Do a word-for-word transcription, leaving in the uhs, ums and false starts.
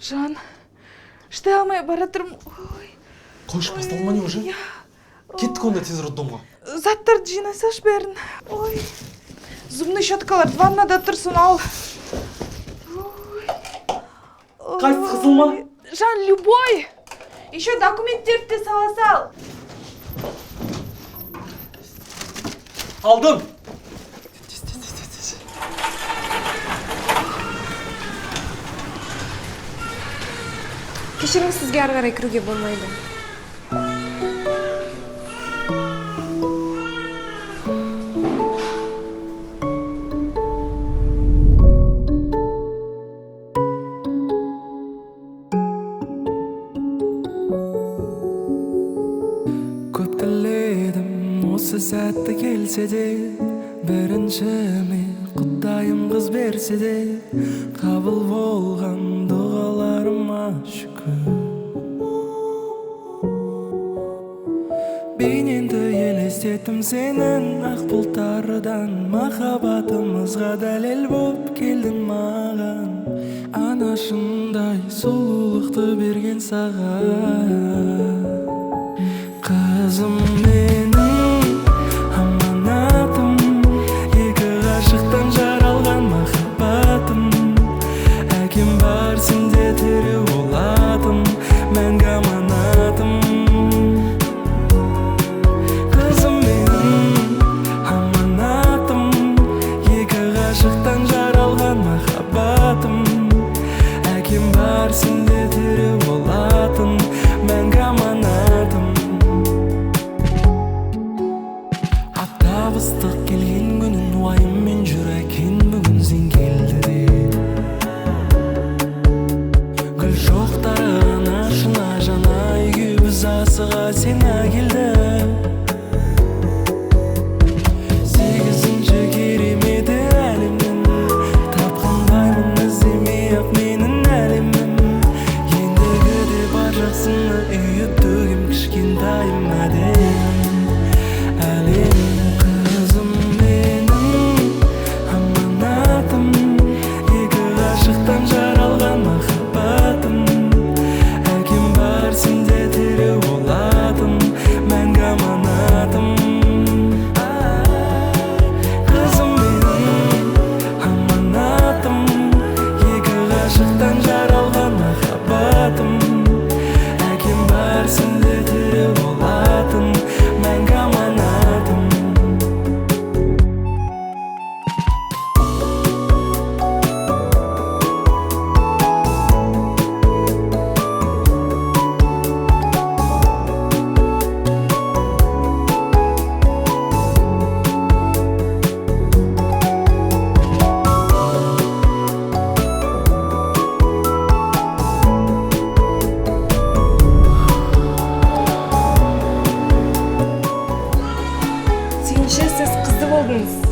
Жан, шыдай алмай бара тұрмын. Қойшы, басталма не уже? Кеттік онда тез роддомға. Заттарды жинасаш бәрін. Ой, зубный щеткалар ваннада тұрсын ал. Қайсы қызыл ма? Жан, любой. Еще документтерді де сала сал. Алдым. Кешіріңіз, сізге ары қарай кіруге болмайды. Көп тіледім осы сәтті келсе де, біріншіме құдайым қыз берсе де, қабыл болған дұғаларыма шүкір. Бейнеңді елестеттім сенің ақ бұлттардан, махаббатымызға дәлел боп келдің маған. Анашындай сұлулықты берген саған. Қызым менің аманатым, екі ғашықтан жаралған махаббатым. Әкем бар сенде тірі болатым, мәңгі аманатым. Қызым менің аманатым, екі ғашықтан жаралған махаббатым. Әкем бар сенде тірі болатым, мәңгі аманатым. Ыстық келген күнін уайыммен жүр әкең, бүгін сен келді де. Гүл шоқтары ашына жана үйге біз асыға сен әкелді. Сегізінші кереметі әлемнің, тапқандаймын іздемей ақ менің әлемім. Ендігі де бар жақсыны үйі төгем кішкентайым әдем. Әлем жаралған махаббатым. Әкем бар сенде тірі болатым, мәңгі аманатым. Қызым менің аманатым, екі ғашықтан жаралған махаббатым. Әкем бар сенде тірі болатым, мәңгі аманатым. Сүйінші, сіз қызды болдыңыз.